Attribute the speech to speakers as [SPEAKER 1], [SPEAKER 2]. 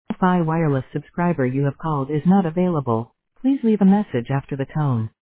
[SPEAKER 1] Wi-Fi wireless subscriber you have called is not available. Please leave a message after the tone.